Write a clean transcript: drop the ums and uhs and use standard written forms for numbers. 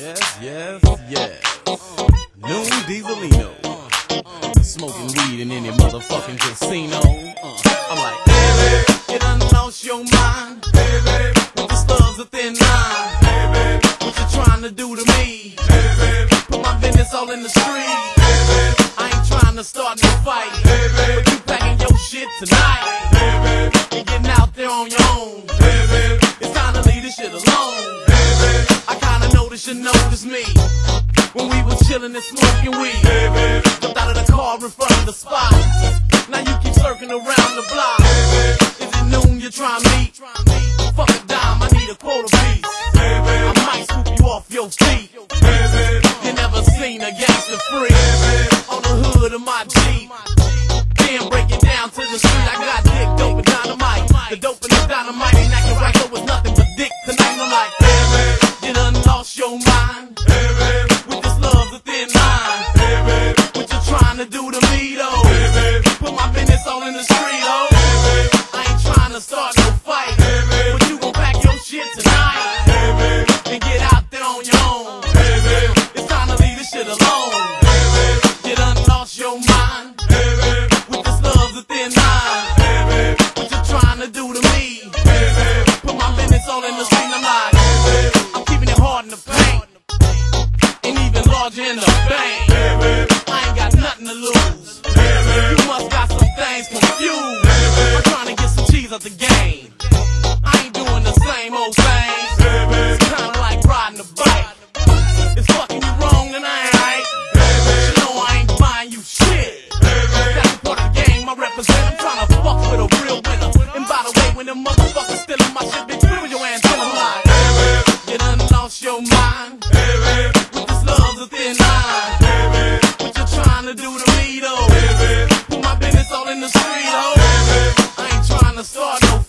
Yes. Noon Dieselino. Smoking weed in any motherfucking casino. I'm like, baby, you done lost your mind. Baby, with the stars a thin line. Baby, what you trying to do to me? Baby, put my business all in the street. Baby, I ain't trying to start no fight. Baby, but you packing your shit tonight. Baby, you getting out there on your own. Baby, it's time to leave this shit alone. Baby, I kinda noticed you noticed me when we was chillin' and smoking weed. Baby, jumped out of the car in front of the spot. Now you keep circling around the block. Baby, is it noon you try me? Fuck a dime, I need a quarter piece. Baby, I might scoop you off your feet. Baby, you never seen a gangster free. Baby, on the hood of my Jeep. Then break it down to the street. I got dick, dope, and dynamite. The dope and the dynamite ain't acting right, so it's nothing but dick tonight. I'm like, baby, you done lost your mind. Baby, with this love's a thin line. Baby, what you trying to do to me though? Baby, put my business all in the street, oh. Baby, I ain't trying to start no fight. Baby, but you gon' pack your shit tonight. Baby, and get out there on your own. Baby, it's time to leave this shit alone. Baby, you done lost your mind. Baby, with this love's a thin line. Baby, what you trying to do to me? Baby, put my business all in the street. I'm like, baby, I'm keeping it hard in the paint, and even larger in the bank. Baby, I ain't got nothing to lose. Baby, you must got some things confused. Baby, I'm trying to get some cheese out the game. I ain't doing the same old thing. Baby, it's kinda like riding a bike. It's fucking you wrong and I ain't right. Baby, you know I ain't buying you shit. Baby, that's the part of the game I represent. I'm trying to fuck with a real winner. And by the way, when them motherfuckers stealing my shit, bitch, where was your ass in the line? Baby, you done lost your mind. Baby, with this love's a thin line. Baby, what you trying to do to me though? Baby, put my business all in the street, oh. Baby, I ain't trying to start no